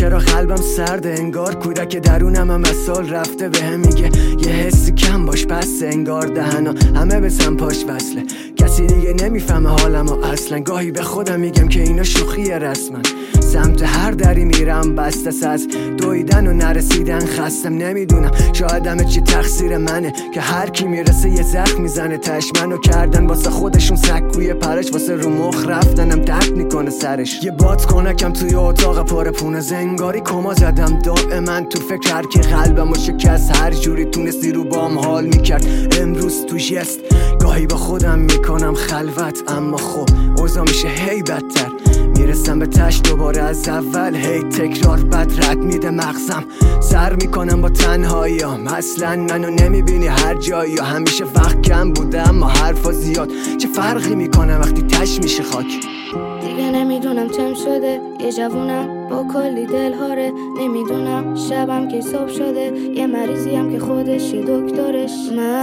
چرا قلبم سرده، انگار کودک درونم هم از سال رفته. بهم میگه یه حسی کم باش، پس انگار دهنا همه به سم پاش وصله. کسی دیگه نمیفهمه حالمو اصلا. گاهی به خودم میگم که اینا شوخیه رسما. سمت هر دری میرم بسته از دویدن و نرسیدن. خستم نمیدونم شاید همه چی تقصیر منه که هر کی میرسه یه زخم میزنه. تش منو کردن واسه خودشون سکوی پرش، واسه رو مخ رفتنم درد میکنه سرش. یه باد کنکم توی اتاق پر پونه زنگاری کما زدم. دائما تو فکر هر کی قلبمو شکست، هر جوری تونستی رو بام حال میکرد. امروز تو جست گاهی با خودم میکنم خلوت، اما خب اوضاع میشه هی بدتر. میرسم به تش دوباره از اول، هی تکرار بد رد میده مغزم. سر میکنم با تنهاییام، اصلا منو نمیبینی هر جایی. همیشه وقت کم بوده اما حرفا زیاد. چه فرقی میکنه وقتی تش میشه خاک؟ دیگه نمیدونم چم شده، یه جوونم با کلی دلهاره. نمیدونم شبم که صبح شده، یه مریضیم که خودش یه دکترش.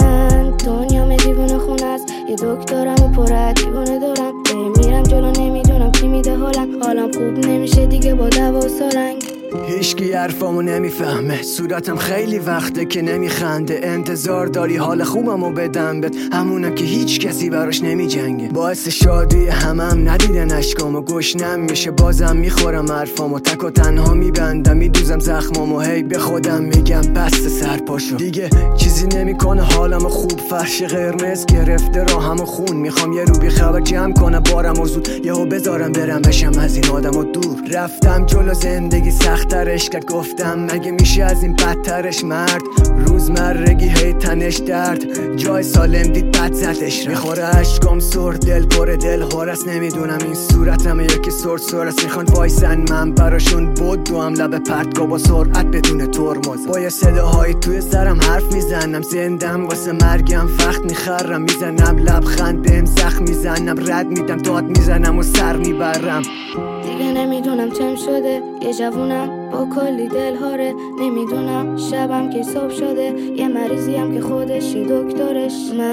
من دنیام دیوونه خونه است، یه دکترم و پر دیوونه دارم. میرم جلو نمیدونم کی میده حالم خوب نمیشه دیگه با دوا و سرنگ. هیچکی حرفامو نمیفهمه، صورتم خیلی وقته که نمیخنده. انتظار داری حال خوبمو بدم بهت، همونم که هیچ کسی براش نمیجنگه. باعث شادی همم ندیدن اشکامو، گشنم میشه بازم میخورم حرفامو. تک و تنها میبندم میدوزم زخمامو، هی به خودم میگم بسته سرپاشو دیگه. چیزی نمیکنه حالمو خوب، فرش قرمز گرفته راهمو خون. میخوام یه رو بی خبر جمع کنم بارمو زود، یهو بذارم برم بشم از این آدمو دور. رفتم جلو زندگی سخترش کرد، گفتم مگه میشه از این بدترش. مرد روزمرگی هی تنش درد، جای سالم دید بد زدش. میخوره عشقام سر، دل پر دل هرس. نمیدونم این صورتم یکی سرس. میخوان وایسن من براشون بود و هم لب پرتگاه با سرعت بدون ترمز. با یه صداهای توی سرم حرف میزنم، زندم واسه مرگم وقت میخرم. میزنم لبخند بهم زخم میزنم، رد میدم داد میزنم و سر میبرم. دیگه نمیدونم چم شده، یه جوونم با کلی دلهاره. نمیدونم شبم که صبح شده، یه مریضیم که خودش یه دکترش.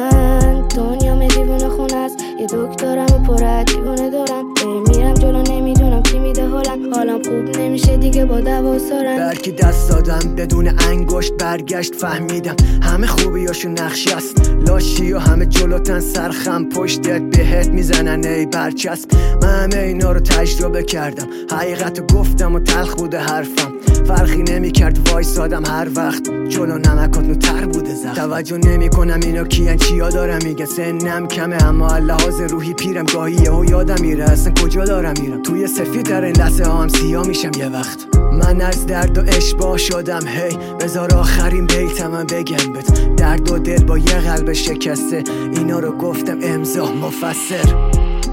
من دنیام دیوونه خونه است، یه دکترم و پر دیوونه دارم. میرم جلو نمیدونم کی میده حالم خوب نمیشه دیگه با دوا و سرنگ. برکی دست دادم بدون انگشت، برگشت فهمیدم همه خوبیاشو نقشی است. لاشی و همه جلوتن سرخم پشتت بهت میزنن ای برچسب. من همه اینا رو تجربه کردم، حقیقتو گفتم و تلخ بوده حرفم. فرقی نمیکرد وایسادم هر وقت، جلو نمکات نوتر بوده زخم. توجه نمیکنم اینا کیان چیا دارم میگن. سنم کمه اما لحاظ روحی پیرم. گاهی یهو یادم میره اصلا کجا دارم میرم. توی سفید در این لحظه هم سیاه میشم یه وقت. من از درد و اشباه شدم، هی بذار آخرین بیتم بگم بهت. درد و دل با یه قلب شکسته، اینا رو گفتم امضا مفسر.